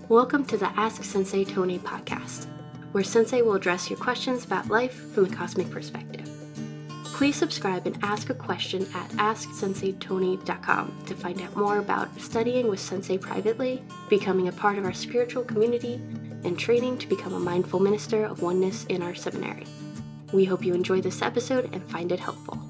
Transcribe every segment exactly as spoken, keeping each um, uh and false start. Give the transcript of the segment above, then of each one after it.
Welcome to the Ask Sensei Tony podcast, where Sensei will address your questions about life from a cosmic perspective. Please subscribe and ask a question at ask sensei tony dot com to find out more about studying with Sensei privately, becoming a part of our spiritual community, and training to become a mindful minister of oneness in our seminary. We hope you enjoy this episode and find it helpful.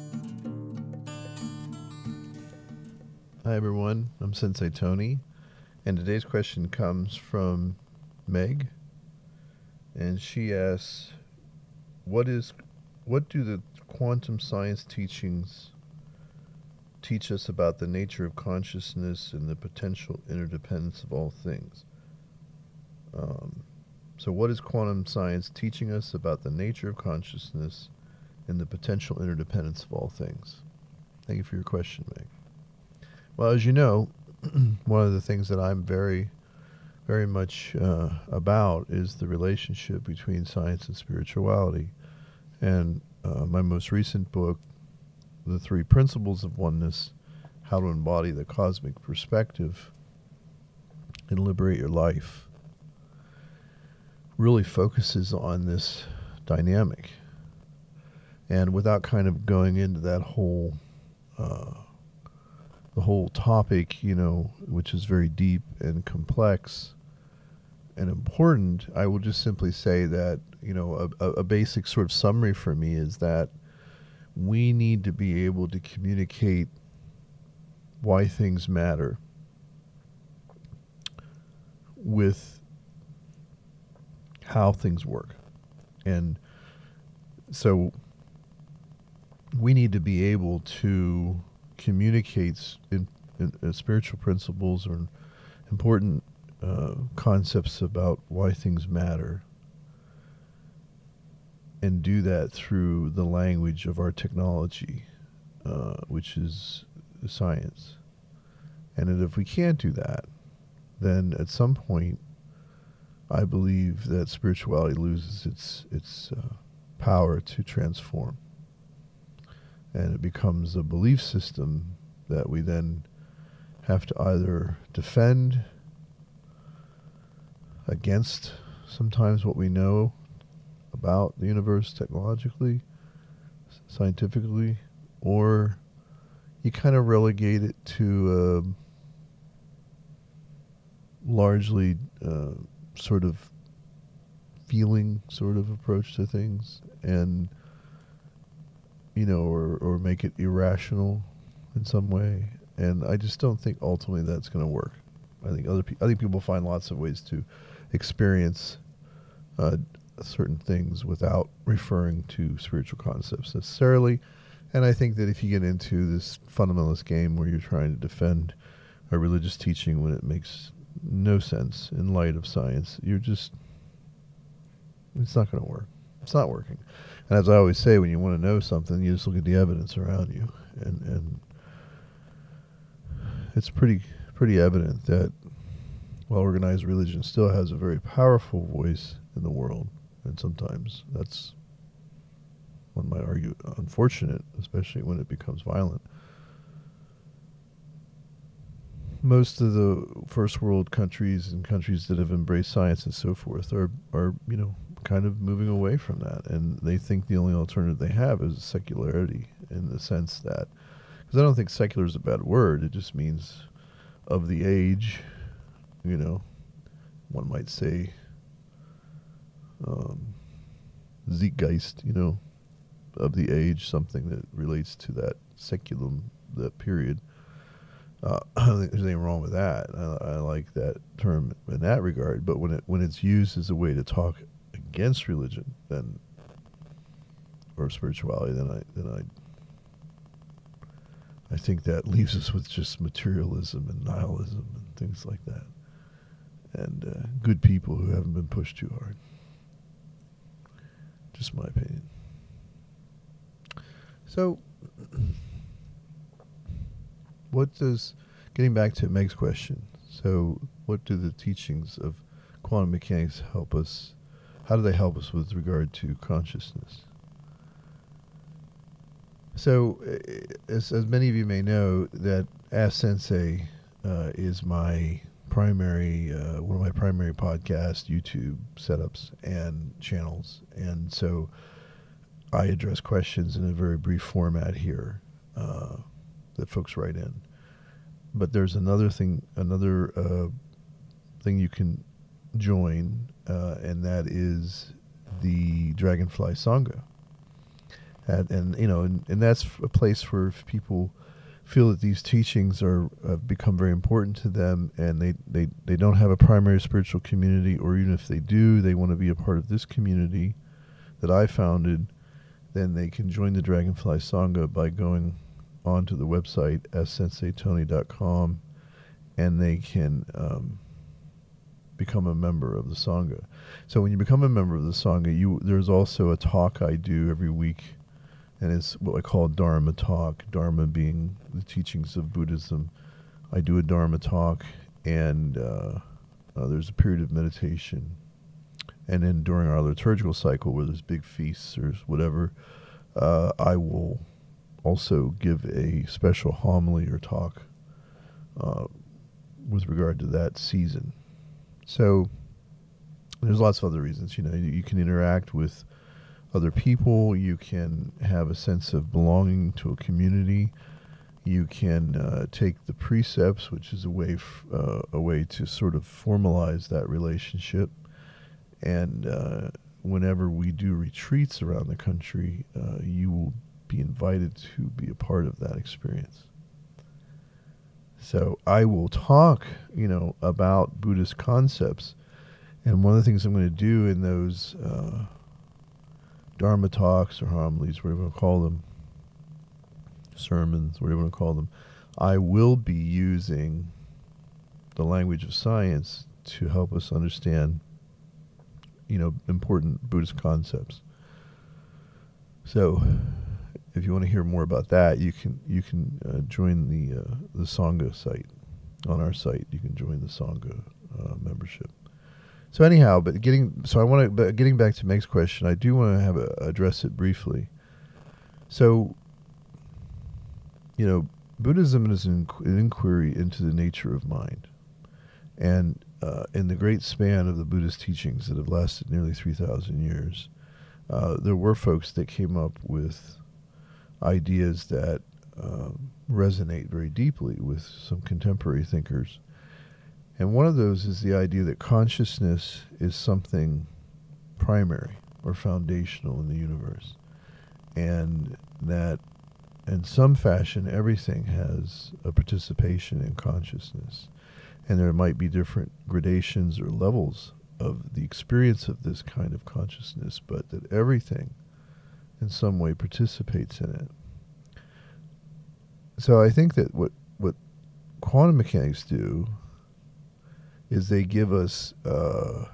Hi everyone, I'm Sensei Tony, and today's question comes from Meg, and she asks, what is, what do the quantum science teachings teach us about the nature of consciousness and the potential interdependence of all things? Um, so what is quantum science teaching us about the nature of consciousness and the potential interdependence of all things? Thank you for your question, Meg. Well, as you know, one of the things that I'm very, very much uh, about is the relationship between science and spirituality. And uh, my most recent book, The Three Principles of Oneness, How to Embody the Cosmic Perspective and Liberate Your Life, really focuses on this dynamic. And without kind of going into that whole uh, the whole topic, you know, which is very deep and complex and important, I will just simply say that, you know, a, a basic sort of summary for me is that we need to be able to communicate why things matter with how things work. And so we need to be able to communicates in, in, in spiritual principles or important uh, concepts about why things matter, and do that through the language of our technology, uh, which is science. And that if we can't do that, then at some point, I believe that spirituality loses its its uh, power to transform. And it becomes a belief system that we then have to either defend against sometimes what we know about the universe technologically, scientifically, or you kind of relegate it to a largely uh, sort of feeling sort of approach to things, and you know, or, or make it irrational in some way. And I just don't think ultimately that's going to work. I think other pe- I think people find lots of ways to experience uh, certain things without referring to spiritual concepts necessarily. And I think that if you get into this fundamentalist game where you're trying to defend a religious teaching when it makes no sense in light of science, you're just, it's not going to work. It's not working. And as I always say, when you want to know something, you just look at the evidence around you. And, and it's pretty pretty evident that well-organized religion still has a very powerful voice in the world. And sometimes that's, one might argue, unfortunate, especially when it becomes violent. Most of the first world countries and countries that have embraced science and so forth are, are you know, kind of moving away from that, and they think the only alternative they have is secularity, in the sense that, because I don't think secular is a bad word, it just means of the age, you know, one might say um, Zeitgeist, you know, of the age, something that relates to that seculum, that period. Uh, I don't think there's anything wrong with that. I, I like that term in that regard, but when it when it's used as a way to talk against religion, then, or spirituality, then I then I I think that leaves us with just materialism and nihilism and things like that, and uh, good people who haven't been pushed too hard. Just my opinion. So, what does, getting back to Meg's question, so what do the teachings of quantum mechanics help us? How do they help us with regard to consciousness? So, as, as many of you may know, that Ask Sensei uh, is my primary uh, one of my primary podcast YouTube setups and channels, and so I address questions in a very brief format here uh, that folks write in. But there's another thing, another uh, thing you can join, uh, and that is the Dragonfly Sangha. And, and you know, and, and that's a place where if people feel that these teachings are have become very important to them, and they, they, they don't have a primary spiritual community, or even if they do, they want to be a part of this community that I founded, then they can join the Dragonfly Sangha by going onto the website s sensei tony dot com, and they can um, become a member of the Sangha. So when you become a member of the Sangha, you there's also a talk I do every week, and it's what I call Dharma talk, Dharma being the teachings of Buddhism. I do a Dharma talk, and uh, uh, there's a period of meditation. And then during our liturgical cycle, where there's big feasts or whatever, uh, I will also give a special homily or talk uh, with regard to that season. So there's lots of other reasons. You know, you, you can interact with other people. You can have a sense of belonging to a community. You can uh, take the precepts, which is a way f- uh, a way to sort of formalize that relationship. And uh, whenever we do retreats around the country, uh, you will be invited to be a part of that experience. So I will talk, you know, about Buddhist concepts. And one of the things I'm going to do in those uh, Dharma talks or homilies, whatever you want to call them, sermons, whatever you want to call them, I will be using the language of science to help us understand, you know, important Buddhist concepts. So, if you want to hear more about that, you can you can uh, join the uh, the Sangha site on our site. You can join the Sangha uh, membership. So anyhow, but getting so I want to but getting back to Meg's question, I do want to have a, address it briefly. So, you know, Buddhism is an, an inquiry into the nature of mind, and uh, in the great span of the Buddhist teachings that have lasted nearly three thousand years, uh, there were folks that came up with ideas that um, resonate very deeply with some contemporary thinkers. And one of those is the idea that consciousness is something primary or foundational in the universe, and that in some fashion everything has a participation in consciousness. And there might be different gradations or levels of the experience of this kind of consciousness, but that everything in some way participates in it. So I think that what, what quantum mechanics do is they give us uh,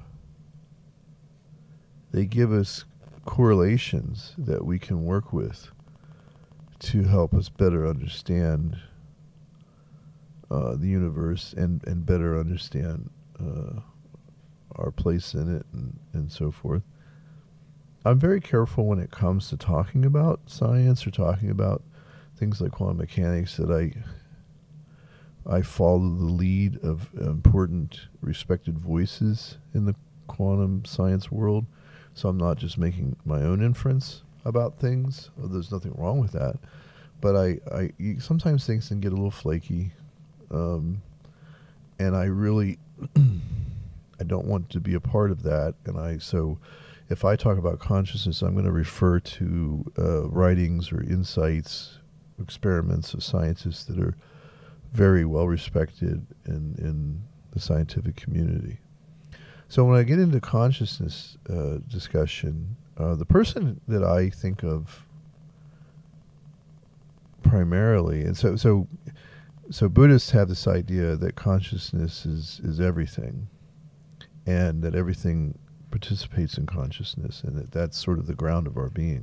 they give us correlations that we can work with to help us better understand uh, the universe and, and better understand uh, our place in it and, and so forth. I'm very careful when it comes to talking about science or talking about things like quantum mechanics that I I follow the lead of important, respected voices in the quantum science world. So I'm not just making my own inference about things. There's nothing wrong with that. But I, I sometimes things can get a little flaky. Um, and I really, I don't want to be a part of that. And I, so if I talk about consciousness, I'm going to refer to uh, writings or insights, experiments of scientists that are very well respected in, in the scientific community. So when I get into consciousness uh, discussion, uh, the person that I think of primarily, and so so so Buddhists have this idea that consciousness is, is everything, and that everything participates in consciousness, and that that's sort of the ground of our being.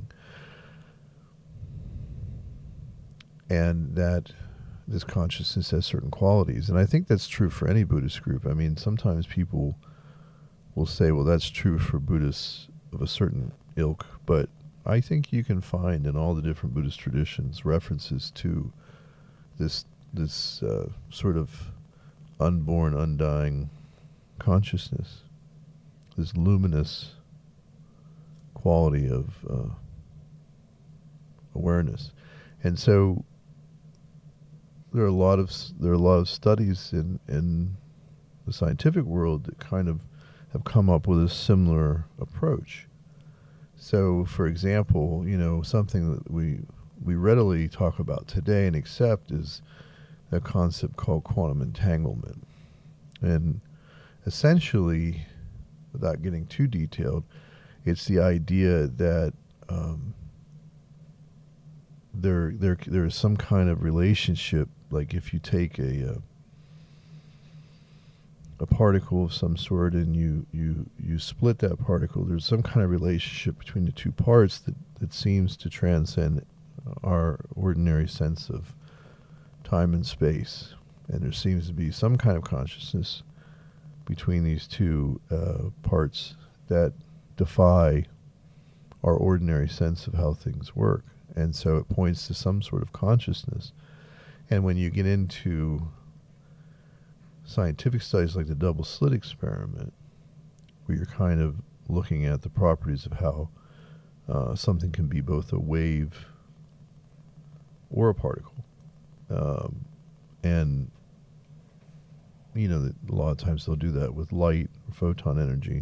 And that this consciousness has certain qualities. And I think that's true for any Buddhist group. I mean, sometimes people will say, well, that's true for Buddhists of a certain ilk, but I think you can find in all the different Buddhist traditions references to this this uh, sort of unborn, undying consciousness, this luminous quality of uh, awareness. And so there are a lot of there are a lot of studies in in the scientific world that kind of have come up with a similar approach. So, for example, you know, something that we we readily talk about today and accept is a concept called quantum entanglement. And essentially, without getting too detailed, it's the idea that um, there there there is some kind of relationship. Like if you take a uh, a particle of some sort and you, you you split that particle, there's some kind of relationship between the two parts that, that seems to transcend our ordinary sense of time and space. And there seems to be some kind of consciousness between these two uh, parts that defy our ordinary sense of how things work. And so it points to some sort of consciousness. And when you get into scientific studies like the double slit experiment, where you're kind of looking at the properties of how uh, something can be both a wave or a particle. Um, and, you know, a lot of times they'll do that with light or photon energy.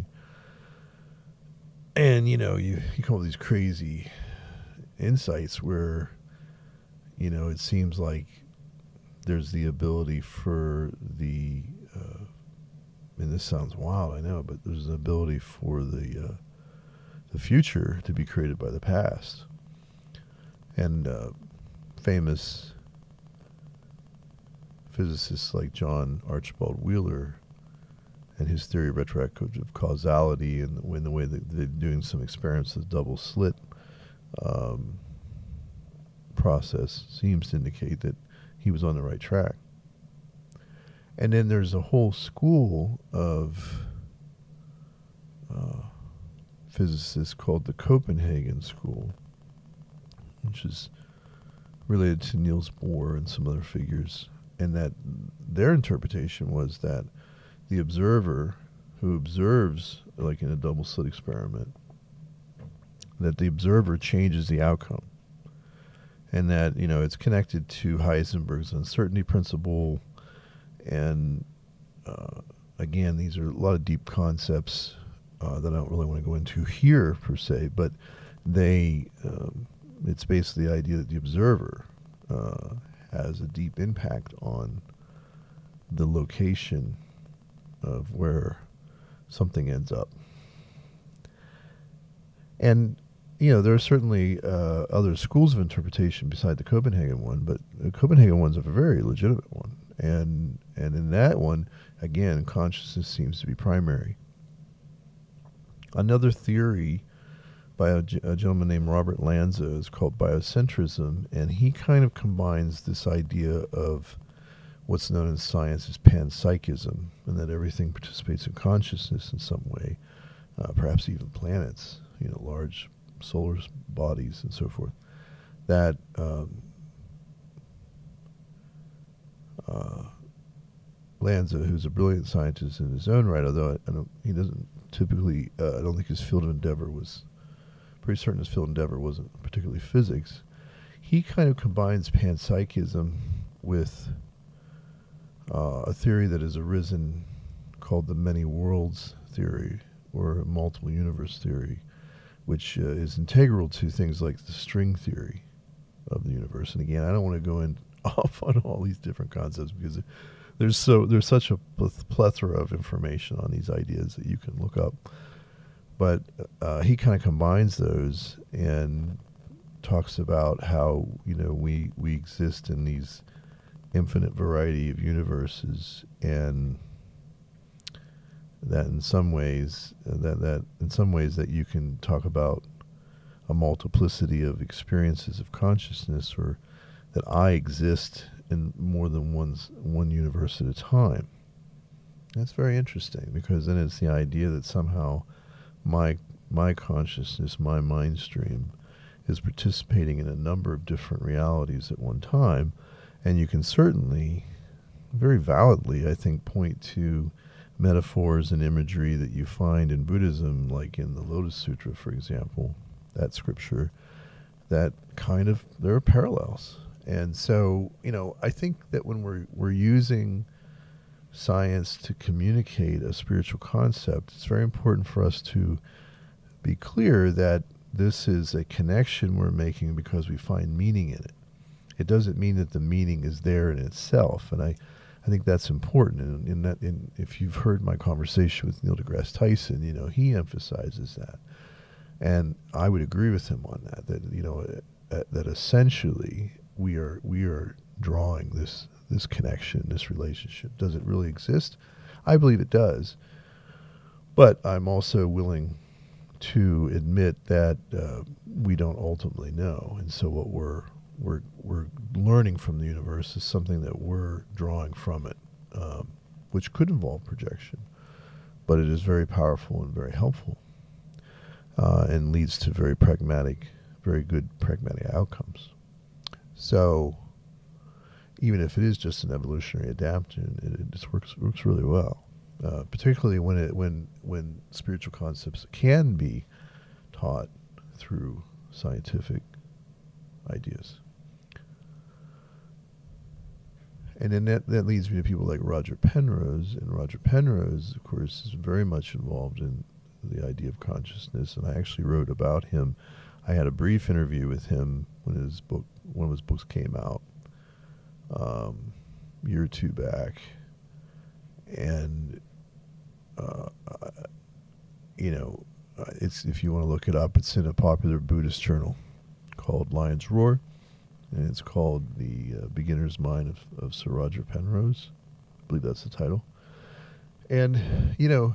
And, you know, you, you come up with these crazy insights where, you know, it seems like there's the ability for the, uh, and this sounds wild, I know, but there's an ability for the uh, the future to be created by the past. And uh, famous physicists like John Archibald Wheeler and his theory of retroactive causality, and in the way that they're doing some experiments with double slit um, process, seems to indicate that he was on the right track. And then there's a whole school of uh, physicists called the Copenhagen School, which is related to Niels Bohr and some other figures. And that their interpretation was that the observer who observes, like in a double slit experiment, that the observer changes the outcome. And that, you know, it's connected to Heisenberg's uncertainty principle. And uh, again, these are a lot of deep concepts uh, that I don't really want to go into here per se, but they, um, it's basically the idea that the observer uh, has a deep impact on the location of where something ends up. And you know, there are certainly uh, other schools of interpretation beside the Copenhagen one, but the Copenhagen one's a very legitimate one. And and in that one, again, consciousness seems to be primary. Another theory by a, a gentleman named Robert Lanza is called biocentrism, and he kind of combines this idea of what's known in science as panpsychism, and that everything participates in consciousness in some way, uh, perhaps even planets, you know, large solar bodies and so forth, that um, uh, Lanza, who's a brilliant scientist in his own right, although I, I don't, he doesn't typically, uh, I don't think his field of endeavor was, pretty certain his field of endeavor wasn't particularly physics. He kind of combines panpsychism with uh, a theory that has arisen called the many worlds theory, or multiple universe theory, which uh, is integral to things like the string theory of the universe. And again, I don't want to go in off on all these different concepts because there's so there's such a plethora of information on these ideas that you can look up. But uh, he kind of combines those and talks about how, you know, we we exist in these infinite variety of universes, and that in some ways uh, that that in some ways that you can talk about a multiplicity of experiences of consciousness, or that I exist in more than one's one universe at a time. That's very interesting, because then it's the idea that somehow my my consciousness, my mind stream, is participating in a number of different realities at one time, and you can certainly very validly, I think, point to metaphors and imagery that you find in Buddhism, like in the Lotus Sutra, for example, that scripture, that kind of, there are parallels. And so, you know, I think that when we're we're using science to communicate a spiritual concept, it's very important for us to be clear that this is a connection we're making because we find meaning in it. It doesn't mean that the meaning is there in itself, and I, I think that's important. And in that, in, if you've heard my conversation with Neil deGrasse Tyson, you know, he emphasizes that, and I would agree with him on that. That you know, uh, that essentially we are we are drawing this this connection, this relationship. Does it really exist? I believe it does, but I'm also willing to admit that uh, we don't ultimately know, and so what we're we're we're learning from the universe is something that we're drawing from it, um, which could involve projection, but it is very powerful and very helpful, uh, and leads to very pragmatic, very good pragmatic outcomes. So, even if it is just an evolutionary adaptation, it, it just works works really well. Uh, particularly when it when when spiritual concepts can be taught through scientific ideas. And then that, that leads me to people like Roger Penrose, and Roger Penrose, of course, is very much involved in the idea of consciousness, and I actually wrote about him. I had a brief interview with him when his book, one of his books came out um, a year or two back, and Uh, you know, it's if you want to look it up, it's in a popular Buddhist journal called Lion's Roar, and it's called The uh, Beginner's Mind of, of Sir Roger Penrose. I believe that's the title. And, you know,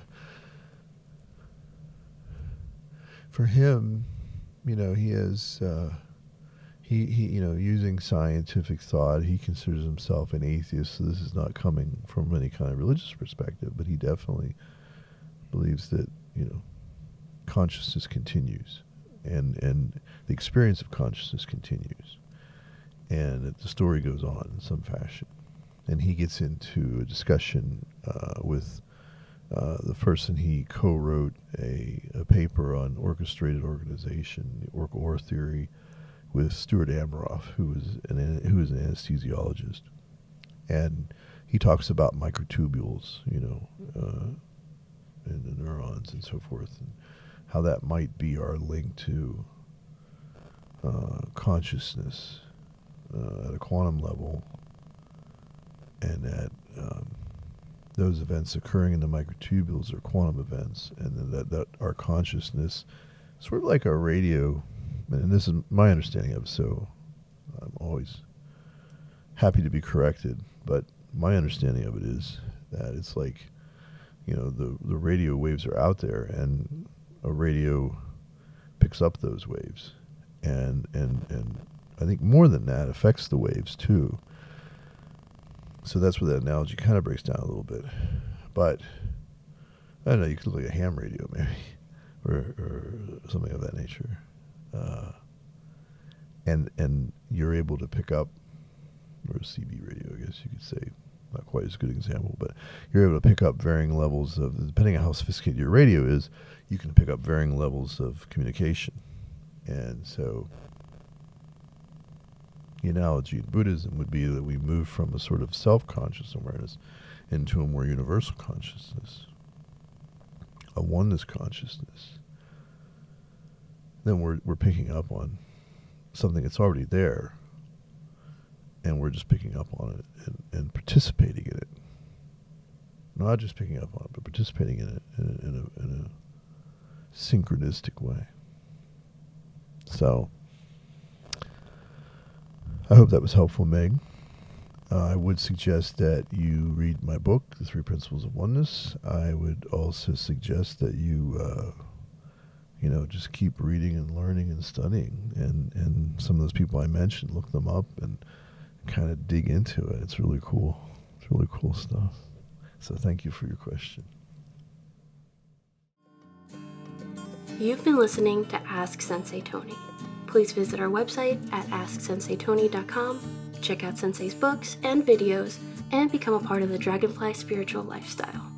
for him, you know, he is, uh, he, he, you know, using scientific thought, he considers himself an atheist, so this is not coming from any kind of religious perspective, but he definitely believes that, you know, consciousness continues, and and the experience of consciousness continues, and that the story goes on in some fashion. And he gets into a discussion uh, with uh, the person he co-wrote a, a paper on orchestrated organization, the Orc-Or theory, with Stuart Ameroff, who is an who is an anesthesiologist, and he talks about microtubules, you know, uh, and the neurons and so forth, and how that might be our link to uh, consciousness uh, at a quantum level, and that um, those events occurring in the microtubules are quantum events, and then that, that our consciousness, sort of like our radio, and this is my understanding of it, so I'm always happy to be corrected, but my understanding of it is that it's like, you know, the, the radio waves are out there, and a radio picks up those waves, and and and I think more than that, affects the waves too. So that's where that analogy kind of breaks down a little bit. But I don't know, you could look at a ham radio maybe, or, or something of that nature, uh, and and you're able to pick up, or a C B radio, I guess you could say. Not quite as good an example, but you're able to pick up varying levels of, depending on how sophisticated your radio is, you can pick up varying levels of communication. And so the analogy in Buddhism would be that we move from a sort of self-conscious awareness into a more universal consciousness, a oneness consciousness. Then we're we're picking up on something that's already there, and we're just picking up on it and, and participating in it. Not just picking up on it, but participating in it in a, in a, in a synchronistic way. So, I hope that was helpful, Meg. Uh, I would suggest that you read my book, The Three Principles of Oneness. I would also suggest that you, uh, you know, just keep reading and learning and studying. And, and some of those people I mentioned, look them up and kind of dig into it. It's really cool. It's really cool stuff. So thank you for your question. You've been listening to Ask Sensei Tony. Please visit our website at ask sensei tony dot com, check out Sensei's books and videos, and become a part of the Dragonfly Spiritual Lifestyle.